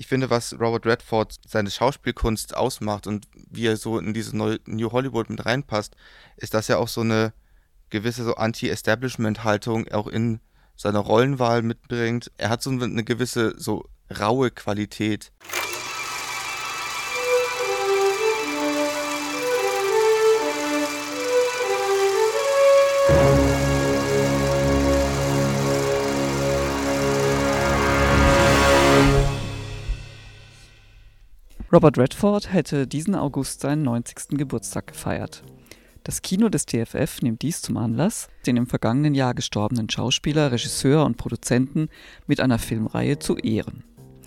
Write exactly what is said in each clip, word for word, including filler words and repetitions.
Ich finde, was Robert Redford seine Schauspielkunst ausmacht und wie er so in diese neue New Hollywood mit reinpasst, ist, dass er auch so eine gewisse so Anti-Establishment-Haltung auch in seiner Rollenwahl mitbringt. Er hat so eine gewisse so raue Qualität. Robert Redford hätte diesen August seinen neunzigsten Geburtstag gefeiert. Das Kino des D F F nimmt dies zum Anlass, den im vergangenen Jahr gestorbenen Schauspieler, Regisseur und Produzenten mit einer Filmreihe zu ehren.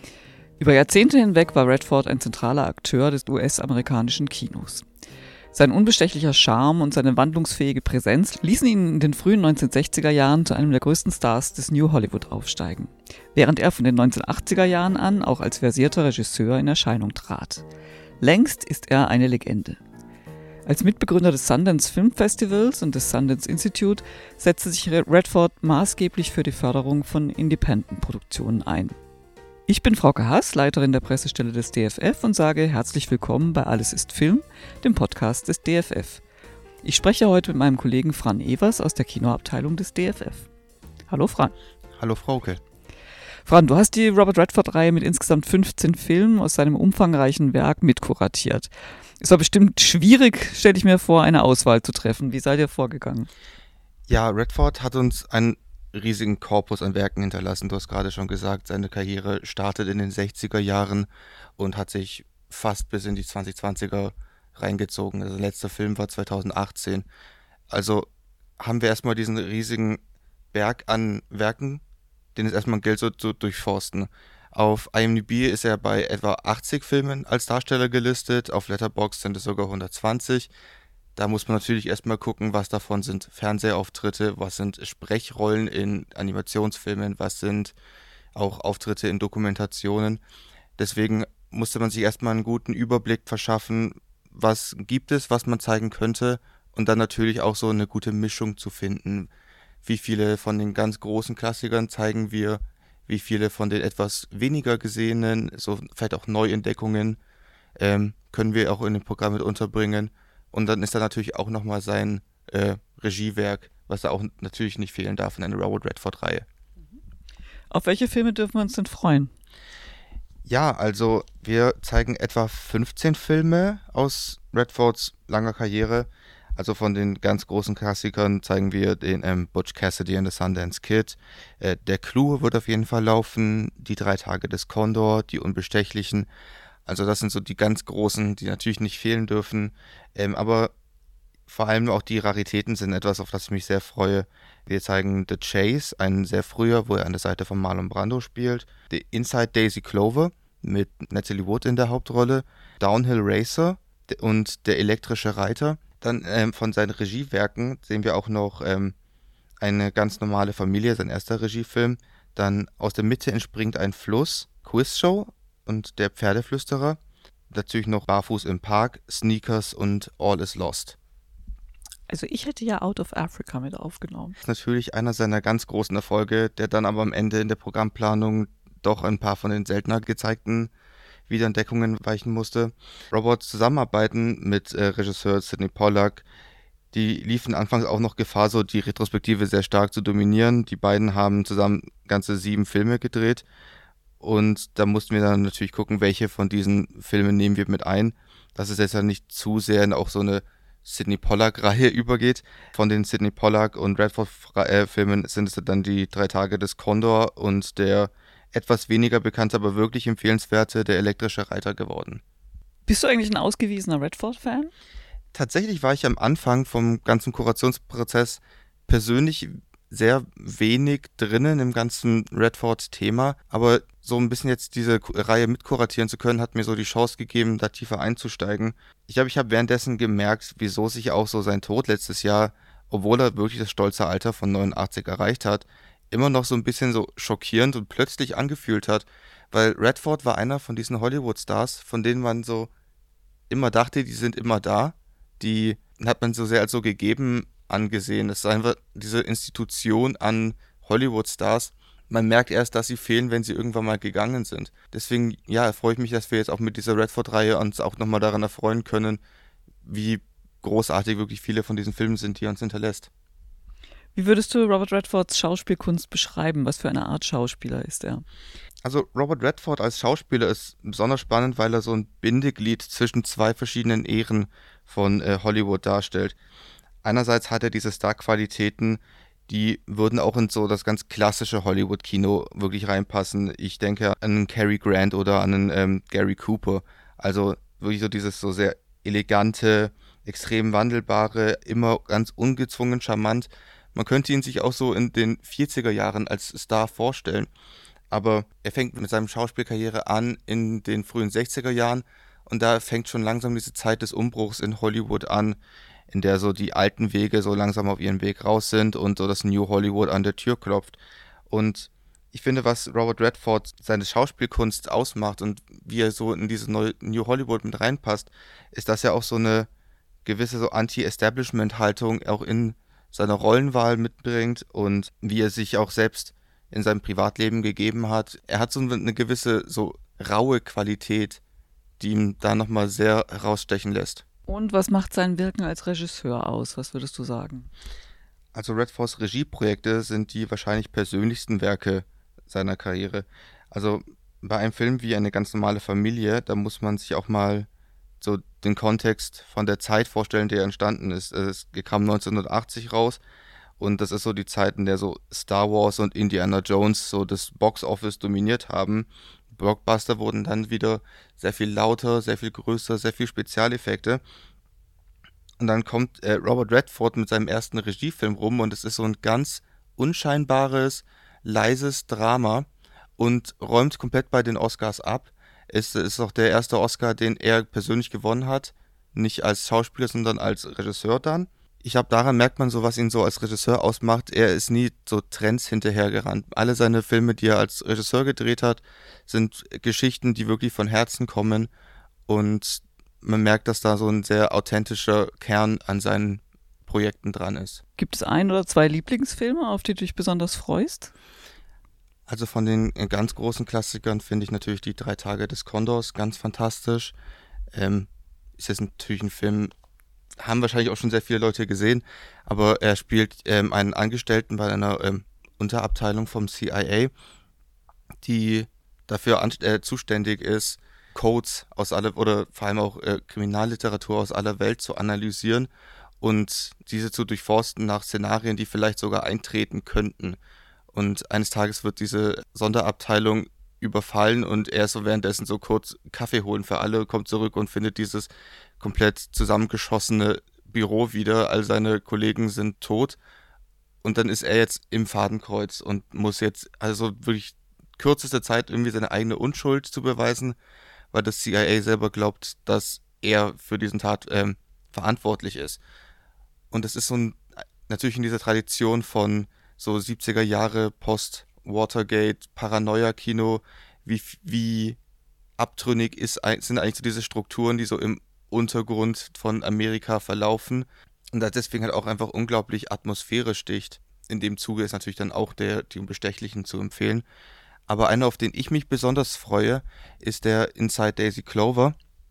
Über Jahrzehnte hinweg war Redford ein zentraler Akteur des U S-amerikanischen Kinos. Sein unbestechlicher Charme und seine wandlungsfähige Präsenz ließen ihn in den frühen neunzehnhundertsechziger Jahren zu einem der größten Stars des New Hollywood aufsteigen, während er von den neunzehnhundertachtziger Jahren an auch als versierter Regisseur in Erscheinung trat. Längst ist er eine Legende. Als Mitbegründer des Sundance Film Festivals und des Sundance Institute setzte sich Redford maßgeblich für die Förderung von Independent-Produktionen ein. Ich bin Frauke Haas, Leiterin der Pressestelle des D F F und sage herzlich willkommen bei Alles ist Film, dem Podcast des D F F. Ich spreche heute mit meinem Kollegen Fran Evers aus der Kinoabteilung des D F F. Hallo Fran. Hallo Frauke. Fran, du hast die Robert Redford-Reihe mit insgesamt fünfzehn Filmen aus seinem umfangreichen Werk mitkuratiert. Es war bestimmt schwierig, stelle ich mir vor, eine Auswahl zu treffen. Wie seid ihr vorgegangen? Ja, Redford hat uns einen riesigen Korpus an Werken hinterlassen. Du hast gerade schon gesagt, seine Karriere startet in den sechziger Jahren und hat sich fast bis in die zwanzig zwanziger reingezogen. Also der letzte Film war zweitausendachtzehn. Also haben wir erstmal diesen riesigen Berg an Werken, den es erstmal gilt so zu durchforsten. Auf I M D B ist er bei etwa achtzig Filmen als Darsteller gelistet, auf Letterboxd sind es sogar hundertzwanzig. Da muss man natürlich erstmal gucken, was davon sind Fernsehauftritte, was sind Sprechrollen in Animationsfilmen, was sind auch Auftritte in Dokumentationen. Deswegen musste man sich erstmal einen guten Überblick verschaffen, was gibt es, was man zeigen könnte und dann natürlich auch so eine gute Mischung zu finden. Wie viele von den ganz großen Klassikern zeigen wir, wie viele von den etwas weniger gesehenen, so vielleicht auch Neuentdeckungen, ähm, können wir auch in dem Programm mit unterbringen. Und dann ist da natürlich auch nochmal sein äh, Regiewerk, was da auch natürlich nicht fehlen darf in einer Robert Redford-Reihe. Auf welche Filme dürfen wir uns denn freuen? Ja, also wir zeigen etwa fünfzehn Filme aus Redfords langer Karriere. Also von den ganz großen Klassikern zeigen wir den ähm, Butch Cassidy and the Sundance Kid. Äh, der Clou wird auf jeden Fall laufen, die drei Tage des Condor, die Unbestechlichen. Also das sind so die ganz großen, die natürlich nicht fehlen dürfen. Ähm, aber vor allem auch die Raritäten sind etwas, auf das ich mich sehr freue. Wir zeigen The Chase, einen sehr früher, wo er an der Seite von Marlon Brando spielt. The Inside Daisy Clover mit Natalie Wood in der Hauptrolle. Downhill Racer und Der elektrische Reiter. Dann ähm, von seinen Regiewerken sehen wir auch noch ähm, Eine ganz normale Familie, sein erster Regiefilm. Dann Aus der Mitte entspringt ein Fluss, Quizshow und Der Pferdeflüsterer. Natürlich noch Barfuß im Park, Sneakers und All is Lost. Also ich hätte ja Out of Africa mit aufgenommen. Das ist natürlich einer seiner ganz großen Erfolge, der dann aber am Ende in der Programmplanung doch ein paar von den seltener gezeigten Wiederentdeckungen weichen musste. Roberts Zusammenarbeiten mit äh, Regisseur Sidney Pollack, die liefen anfangs auch noch Gefahr, so die Retrospektive sehr stark zu dominieren. Die beiden haben zusammen ganze sieben Filme gedreht und da mussten wir dann natürlich gucken, welche von diesen Filmen nehmen wir mit ein, dass es jetzt ja nicht zu sehr in auch so eine Sidney Pollack-Reihe übergeht. Von den Sidney Pollack und Redford-Filmen sind es dann die drei Tage des Condor und der etwas weniger bekannte, aber wirklich empfehlenswerte Der elektrische Reiter geworden. Bist du eigentlich ein ausgewiesener Redford-Fan? Tatsächlich war ich am Anfang vom ganzen Kurationsprozess persönlich sehr wenig drinnen im ganzen Redford-Thema, aber so ein bisschen jetzt diese Reihe mitkuratieren zu können, hat mir so die Chance gegeben, da tiefer einzusteigen. Ich glaube, ich habe währenddessen gemerkt, wieso sich auch so sein Tod letztes Jahr, obwohl er wirklich das stolze Alter von neunundachtzig erreicht hat, immer noch so ein bisschen so schockierend und plötzlich angefühlt hat, weil Redford war einer von diesen Hollywood-Stars, von denen man so immer dachte, die sind immer da, die hat man so sehr als so gegeben angesehen. Es ist einfach diese Institution an Hollywood-Stars man merkt erst, dass sie fehlen, wenn sie irgendwann mal gegangen sind. Deswegen, ja, freue ich mich, dass wir jetzt auch mit dieser Redford-Reihe uns auch nochmal daran erfreuen können, wie großartig wirklich viele von diesen Filmen sind, die er uns hinterlässt. Wie würdest du Robert Redfords Schauspielkunst beschreiben? Was für eine Art Schauspieler ist er? Also Robert Redford als Schauspieler ist besonders spannend, weil er so ein Bindeglied zwischen zwei verschiedenen Ähren von äh, Hollywood darstellt. Einerseits hat er diese Star-Qualitäten, die würden auch in so das ganz klassische Hollywood-Kino wirklich reinpassen. Ich denke an einen Cary Grant oder an einen ähm, Gary Cooper. Also wirklich so dieses so sehr elegante, extrem wandelbare, immer ganz ungezwungen charmant. Man könnte ihn sich auch so in den vierziger Jahren als Star vorstellen. Aber er fängt mit seiner Schauspielkarriere an in den frühen sechziger Jahren und da fängt schon langsam diese Zeit des Umbruchs in Hollywood an, in der so die alten Wege so langsam auf ihren Weg raus sind und so das New Hollywood an der Tür klopft. Und ich finde, was Robert Redford seine Schauspielkunst ausmacht und wie er so in diese neue New Hollywood mit reinpasst, ist, dass er auch so eine gewisse so Anti-Establishment-Haltung auch in seiner Rollenwahl mitbringt und wie er sich auch selbst in seinem Privatleben gegeben hat. Er hat so eine gewisse so raue Qualität, die ihn da nochmal sehr herausstechen lässt. Und was macht sein Wirken als Regisseur aus? Was würdest du sagen? Also Redfords Regieprojekte sind die wahrscheinlich persönlichsten Werke seiner Karriere. Also bei einem Film wie Eine ganz normale Familie, da muss man sich auch mal so den Kontext von der Zeit vorstellen, der entstanden ist. Es kam neunzehnhundertachtzig raus und das ist so die Zeit, in der so Star Wars und Indiana Jones so das Box-Office dominiert haben. Blockbuster wurden dann wieder sehr viel lauter, sehr viel größer, sehr viel Spezialeffekte. Und dann kommt äh, Robert Redford mit seinem ersten Regiefilm rum und es ist so ein ganz unscheinbares, leises Drama und räumt komplett bei den Oscars ab. Es ist auch der erste Oscar, den er persönlich gewonnen hat. Nicht als Schauspieler, sondern als Regisseur dann. Ich glaube, daran merkt man so, was ihn so als Regisseur ausmacht. Er ist nie so Trends hinterhergerannt. Alle seine Filme, die er als Regisseur gedreht hat, sind Geschichten, die wirklich von Herzen kommen. Und man merkt, dass da so ein sehr authentischer Kern an seinen Projekten dran ist. Gibt es ein oder zwei Lieblingsfilme, auf die du dich besonders freust? Also von den ganz großen Klassikern finde ich natürlich die Drei Tage des Kondors ganz fantastisch. Ähm, ist jetzt natürlich ein Film, haben wahrscheinlich auch schon sehr viele Leute gesehen, aber er spielt ähm, einen Angestellten bei einer ähm, Unterabteilung vom C I A, die dafür an, äh, zuständig ist, Codes aus aller oder vor allem auch äh, Kriminalliteratur aus aller Welt zu analysieren und diese zu durchforsten nach Szenarien, die vielleicht sogar eintreten könnten. Und eines Tages wird diese Sonderabteilung überfallen und er ist so währenddessen so kurz Kaffee holen für alle, kommt zurück und findet dieses komplett zusammengeschossene Büro wieder. All seine Kollegen sind tot und dann ist er jetzt im Fadenkreuz und muss jetzt also wirklich kürzeste Zeit irgendwie seine eigene Unschuld zu beweisen, weil das C I A selber glaubt, dass er für diesen Tat ähm, verantwortlich ist. Und es ist so ein, natürlich in dieser Tradition von so siebziger Jahre Post-Watergate, Paranoia-Kino, wie, wie abtrünnig ist, sind eigentlich so diese Strukturen, die so im Untergrund von Amerika verlaufen. Und deswegen halt auch einfach unglaublich Atmosphäre sticht. In dem Zuge ist natürlich dann auch der Die Unbestechlichen zu empfehlen. Aber einer, auf den ich mich besonders freue, ist der Inside Daisy Clover.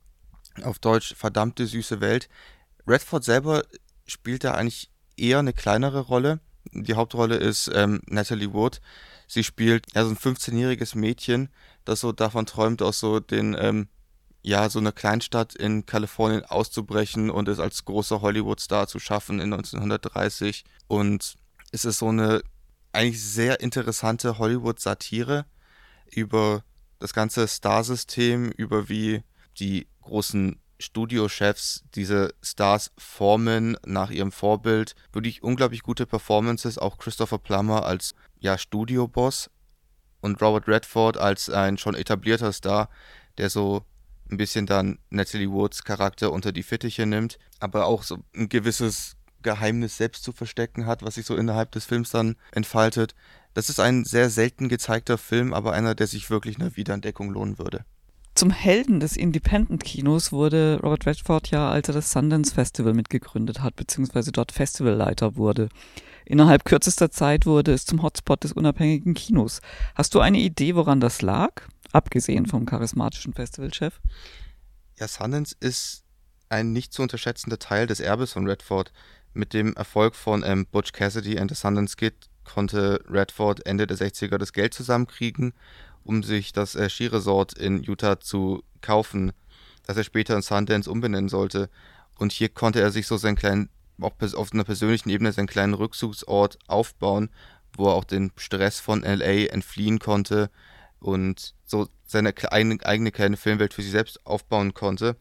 Auf Deutsch Verdammte süße Welt. Redford selber spielt da eigentlich eher eine kleinere Rolle. Die Hauptrolle ist ähm, Natalie Wood. Sie spielt ja so ein fünfzehnjähriges Mädchen, das so davon träumt, aus so den, ähm, ja, so einer Kleinstadt in Kalifornien auszubrechen und es als großer Hollywood-Star zu schaffen in neunzehnhundertdreißig. Und es ist so eine eigentlich sehr interessante Hollywood-Satire über das ganze Starsystem, über wie die großen Studiochefs diese Stars formen nach ihrem Vorbild. Wirklich unglaublich gute Performances, auch Christopher Plummer als ja, Studioboss und Robert Redford als ein schon etablierter Star, der so ein bisschen dann Natalie Woods Charakter unter die Fittiche nimmt, aber auch so ein gewisses Geheimnis selbst zu verstecken hat, was sich so innerhalb des Films dann entfaltet. Das ist ein sehr selten gezeigter Film, aber einer, der sich wirklich einer Wiederentdeckung lohnen würde. Zum Helden des Independent-Kinos wurde Robert Redford ja, als er das Sundance Festival mitgegründet hat, beziehungsweise dort Festivalleiter wurde. Innerhalb kürzester Zeit wurde es zum Hotspot des unabhängigen Kinos. Hast du eine Idee, woran das lag? Abgesehen vom charismatischen Festivalchef? Ja, Sundance ist ein nicht zu unterschätzender Teil des Erbes von Redford. Mit dem Erfolg von ähm, Butch Cassidy and the Sundance Kid konnte Redford Ende der sechziger das Geld zusammenkriegen, um sich das äh, Skiresort in Utah zu kaufen, das er später in Sundance umbenennen sollte. Und hier konnte er sich so seinen kleinen, auch auf einer persönlichen Ebene, seinen kleinen Rückzugsort aufbauen, wo er auch den Stress von L A entfliehen konnte und so seine eigene, eigene kleine Filmwelt für sich selbst aufbauen konnte.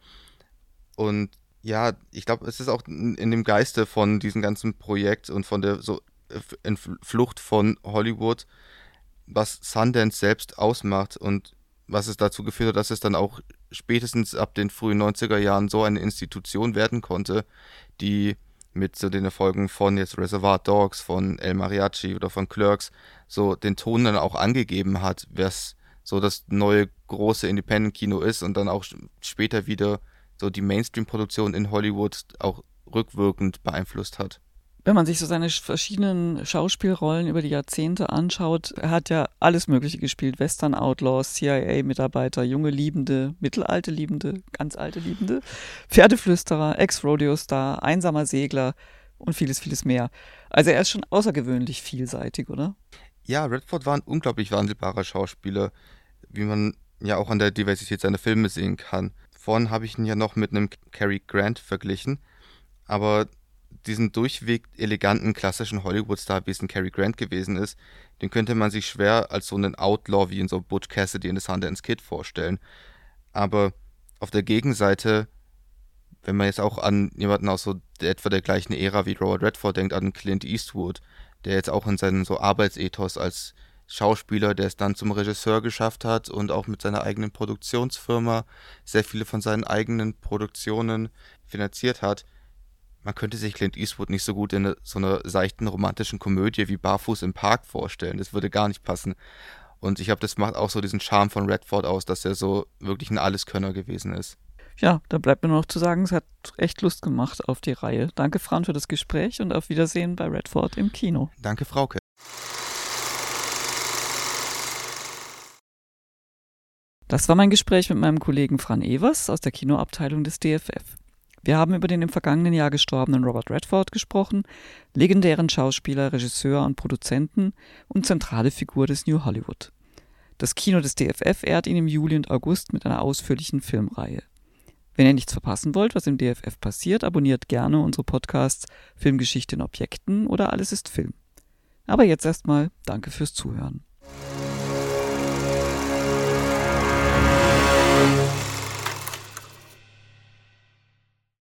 Und ja, ich glaube, es ist auch in, in dem Geiste von diesem ganzen Projekt und von der so Flucht von Hollywood, was Sundance selbst ausmacht und was es dazu geführt hat, dass es dann auch spätestens ab den frühen neunziger Jahren so eine Institution werden konnte, die mit so den Erfolgen von jetzt Reservoir Dogs, von El Mariachi oder von Clerks so den Ton dann auch angegeben hat, was so das neue große Independent-Kino ist und dann auch später wieder so die Mainstream-Produktion in Hollywood auch rückwirkend beeinflusst hat. Wenn man sich so seine verschiedenen Schauspielrollen über die Jahrzehnte anschaut, er hat ja alles Mögliche gespielt. Western Outlaws, C I A-Mitarbeiter, junge Liebende, mittelalte Liebende, ganz alte Liebende, Pferdeflüsterer, Ex-Rodeo-Star, einsamer Segler und vieles, vieles mehr. Also er ist schon außergewöhnlich vielseitig, oder? Ja, Redford war ein unglaublich wandelbarer Schauspieler, wie man ja auch an der Diversität seiner Filme sehen kann. Vorhin habe ich ihn ja noch mit einem Cary Grant verglichen, aber diesen durchweg eleganten, klassischen Hollywood-Star, wie es ein Cary Grant gewesen ist, den könnte man sich schwer als so einen Outlaw wie in so Butch Cassidy in The Sundance Kid vorstellen. Aber auf der Gegenseite, wenn man jetzt auch an jemanden aus so der, etwa der gleichen Ära wie Robert Redford denkt, an Clint Eastwood, der jetzt auch in seinem so Arbeitsethos als Schauspieler, der es dann zum Regisseur geschafft hat und auch mit seiner eigenen Produktionsfirma sehr viele von seinen eigenen Produktionen finanziert hat. Man könnte sich Clint Eastwood nicht so gut in eine, so einer seichten romantischen Komödie wie Barfuß im Park vorstellen. Das würde gar nicht passen. Und ich glaube, das macht auch so diesen Charme von Redford aus, dass er so wirklich ein Alleskönner gewesen ist. Ja, da bleibt mir nur noch zu sagen, es hat echt Lust gemacht auf die Reihe. Danke, Fran, für das Gespräch und auf Wiedersehen bei Redford im Kino. Danke, Frauke. Das war mein Gespräch mit meinem Kollegen Fran Evers aus der Kinoabteilung des D F F. Wir haben über den im vergangenen Jahr gestorbenen Robert Redford gesprochen, legendären Schauspieler, Regisseur und Produzenten und zentrale Figur des New Hollywood. Das Kino des D F F ehrt ihn im Juli und August mit einer ausführlichen Filmreihe. Wenn ihr nichts verpassen wollt, was im D F F passiert, abonniert gerne unsere Podcasts Filmgeschichte in Objekten oder Alles ist Film. Aber jetzt erstmal danke fürs Zuhören.